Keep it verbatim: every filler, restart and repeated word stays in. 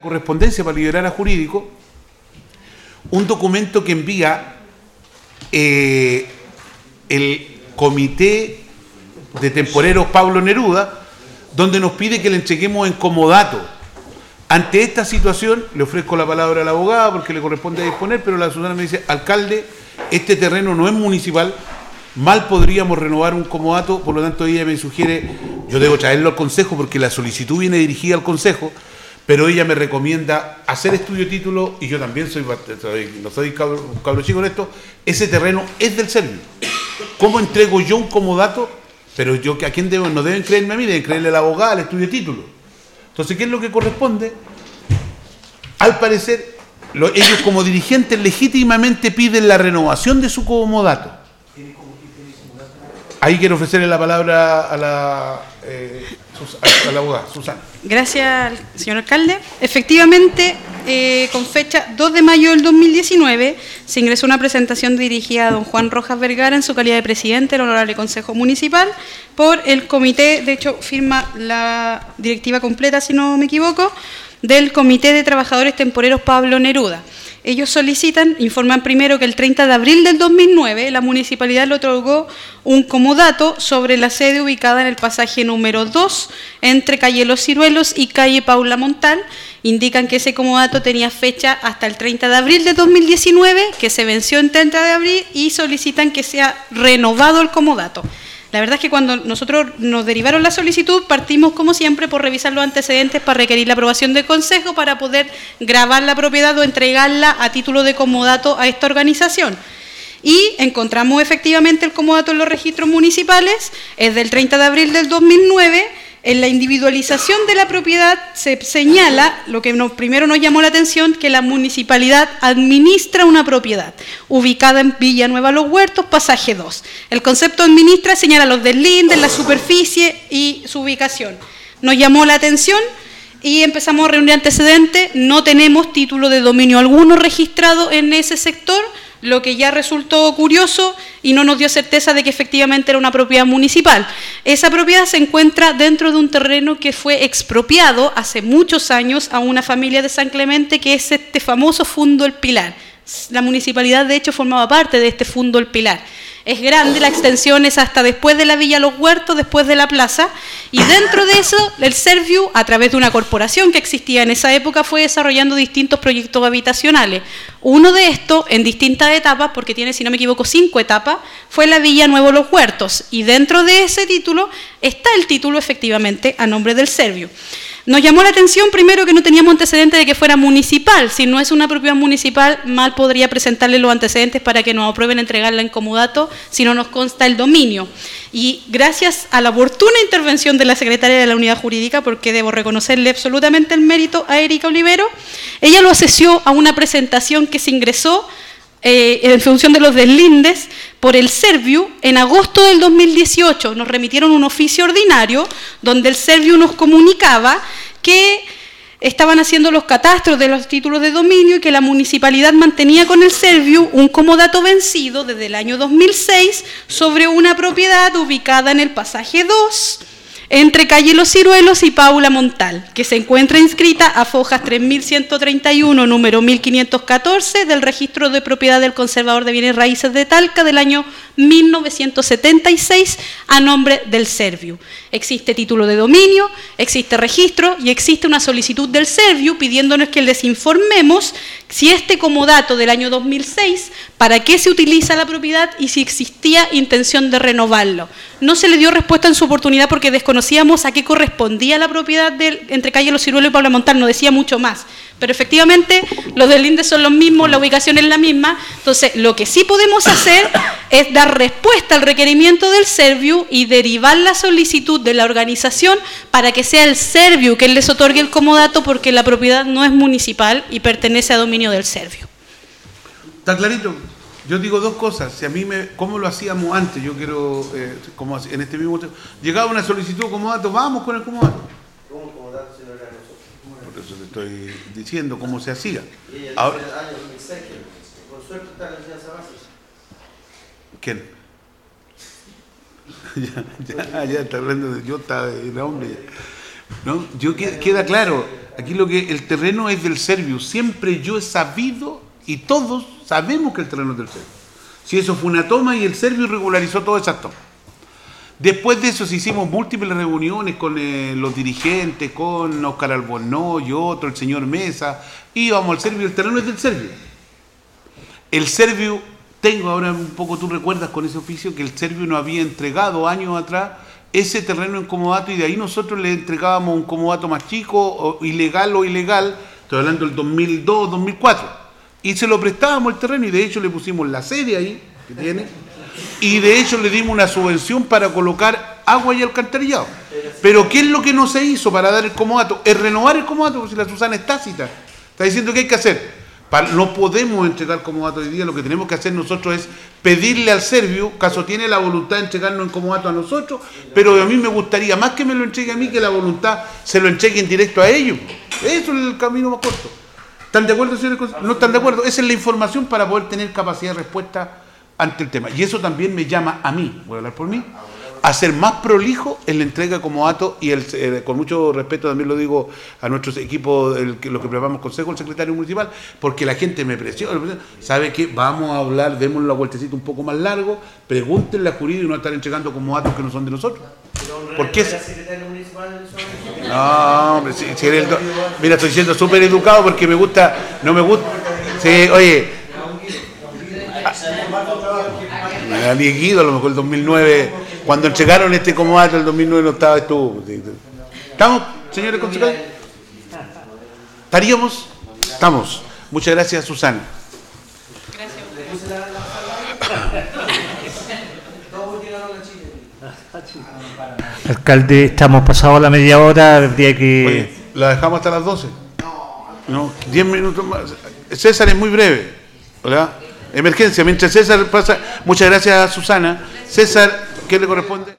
correspondencia para liberar a jurídico, un documento que envía eh, el comité de temporeros Pablo Neruda, donde nos pide que le entreguemos en comodato. Ante esta situación, le ofrezco la palabra a la abogada porque le corresponde a disponer, pero la Susana me dice, alcalde, este terreno no es municipal, mal podríamos renovar un comodato, por lo tanto ella me sugiere, yo debo traerlo al Consejo porque la solicitud viene dirigida al Consejo, pero ella me recomienda hacer estudio de título, y yo también soy, no soy cabro, cabro chico en esto, ese terreno es del Servio. ¿Cómo entrego yo un comodato? Pero yo, ¿a quién debo? No deben creerme a mí, deben creerle a la abogada, al estudio de título. Entonces, ¿qué es lo que corresponde? Al parecer, lo, ellos como dirigentes legítimamente piden la renovación de su comodato. Ahí quiero ofrecerle la palabra a la, eh, a la abogada, Susana. Gracias, señor alcalde. Efectivamente, eh, con fecha dos de mayo del dos mil diecinueve, se ingresó una presentación dirigida a don Juan Rojas Vergara en su calidad de presidente del Honorable Consejo Municipal por el comité, de hecho firma la directiva completa, si no me equivoco, del Comité de Trabajadores Temporeros Pablo Neruda. Ellos solicitan, informan primero que el treinta de abril del dos mil nueve la municipalidad le otorgó un comodato sobre la sede ubicada en el pasaje número dos entre calle Los Ciruelos y calle Paula Montal. Indican que ese comodato tenía fecha hasta el treinta de abril de dos mil diecinueve, que se venció en treinta de abril, y solicitan que sea renovado el comodato. La verdad es que cuando nosotros nos derivaron la solicitud, partimos como siempre por revisar los antecedentes para requerir la aprobación del Consejo para poder grabar la propiedad o entregarla a título de comodato a esta organización. Y encontramos efectivamente el comodato en los registros municipales, es del treinta de abril del dos mil nueve. En la individualización de la propiedad se señala, lo que nos, primero nos llamó la atención, que la municipalidad administra una propiedad ubicada en Villanueva Los Huertos, pasaje dos. El concepto administra señala los deslindes, la superficie y su ubicación. Nos llamó la atención y empezamos a reunir antecedentes. No tenemos título de dominio alguno registrado en ese sector, lo que ya resultó curioso y no nos dio certeza de que efectivamente era una propiedad municipal. Esa propiedad se encuentra dentro de un terreno que fue expropiado hace muchos años a una familia de San Clemente, que es este famoso Fundo El Pilar. La municipalidad, de hecho, formaba parte de este Fundo El Pilar. Es grande, la extensión es hasta después de la Villa Los Huertos, después de la plaza, y dentro de eso, el Serviu, a través de una corporación que existía en esa época, fue desarrollando distintos proyectos habitacionales. Uno de estos, en distintas etapas, porque tiene, si no me equivoco, cinco etapas, fue la Villa Nuevo Los Huertos, y dentro de ese título está el título, efectivamente, a nombre del Serviu. Nos llamó la atención primero que no teníamos antecedentes de que fuera municipal. Si no es una propiedad municipal, mal podría presentarle los antecedentes para que nos aprueben entregarla en comodato si no nos consta el dominio. Y gracias a la oportuna intervención de la secretaria de la Unidad Jurídica, porque debo reconocerle absolutamente el mérito a Erika Olivero, ella lo asesió a una presentación que se ingresó Eh, en función de los deslindes por el Serviu en agosto del dos mil dieciocho. Nos remitieron un oficio ordinario donde el Serviu nos comunicaba que estaban haciendo los catastros de los títulos de dominio y que la municipalidad mantenía con el Serviu un comodato vencido desde el año dos mil seis sobre una propiedad ubicada en el pasaje dos entre calle Los Ciruelos y Paula Montal, que se encuentra inscrita a fojas tres mil ciento treinta y uno, número mil quinientos catorce, del registro de propiedad del conservador de bienes raíces de Talca del año mil novecientos setenta y seis a nombre del Serviu. Existe título de dominio, existe registro y existe una solicitud del Serviu pidiéndonos que les informemos si este comodato del año dos mil seis, para qué se utiliza la propiedad y si existía intención de renovarlo. No se le dio respuesta en su oportunidad porque desconocíamos a qué correspondía la propiedad de, entre calle Los Ciruelos y Paula Montal, no decía mucho más. Pero efectivamente los deslindes son los mismos, la ubicación es la misma. Entonces, lo que sí podemos hacer es dar respuesta al requerimiento del Serviu y derivar la solicitud de la organización para que sea el Serviu quien les otorgue el comodato, porque la propiedad no es municipal y pertenece a dominio del Serviu. Está clarito. Yo digo dos cosas. Si a mí me, ¿cómo lo hacíamos antes? Yo quiero, eh, como en este mismo tiempo, llegaba una solicitud de comodato, vamos con el comodato. ¿Cómo el comodato se lo era a nosotros? Por eso te estoy diciendo cómo se hacía. Y el ahora, año dos mil seis, con suerte está la enseñanza básica. ¿Quién? ya, ya, ya está hablando de yo, está de hombre. ¿No? Yo queda, queda claro. Aquí lo que el terreno es del Servius. Siempre yo he sabido, y todos sabemos que el terreno es del Servius. Si eso fue una toma y el Servius regularizó todas esas tomas. Después de eso se hicimos múltiples reuniones con eh, los dirigentes, con Óscar Albornoz y otro, el señor Mesa. Íbamos al Servius, el terreno es del Servius. El Servius, tengo ahora un poco, tú recuerdas con ese oficio, que el Servius nos había entregado años atrás ese terreno en comodato y de ahí nosotros le entregábamos un comodato más chico, o ilegal o ilegal, estoy hablando del dos mil dos, dos mil cuatro, y se lo prestábamos el terreno y de hecho le pusimos la sede ahí, que tiene, y de hecho le dimos una subvención para colocar agua y alcantarillado. Pero ¿qué es lo que no se hizo para dar el comodato? Es renovar el comodato, porque si la Susana es tácita, está diciendo que hay que hacer. No podemos entregar comodato hoy día, lo que tenemos que hacer nosotros es pedirle al Servius, caso tiene la voluntad de entregarnos en comodato a nosotros, pero a mí me gustaría más que me lo entregue a mí, que la voluntad se lo entregue en directo a ellos. Eso es el camino más corto. ¿Están de acuerdo, señores? ¿No están de acuerdo? Esa es la información para poder tener capacidad de respuesta ante el tema. Y eso también me llama a mí, voy a hablar por mí, a ser más prolijo en la entrega de comodato y el, eh, con mucho respeto también lo digo a nuestros equipos, el, lo que preparamos consejo, el secretario municipal, porque la gente me presiona, ¿sabe qué? Vamos a hablar, démosle la vueltecita un poco más largo, pregúntenle a jurídico y no estar entregando comodatos que no son de nosotros. ¿Por qué? No, hombre, si, si eres el do... Mira, estoy siendo súper educado porque me gusta, no me gusta, sí, oye, a Dieguido, a lo mejor el dos mil nueve, cuando entregaron este comodato, el dos mil nueve no estaba, estuvo. ¿Estamos, señores concejales? ¿Estaríamos? Estamos. Muchas gracias, Susana. Alcalde, estamos pasados la media hora, habría que... Oye, ¿la dejamos hasta las doce? No, diez minutos más. César es muy breve, ¿verdad? Emergencia, mientras César pasa... Muchas gracias, Susana. César, ¿qué le corresponde?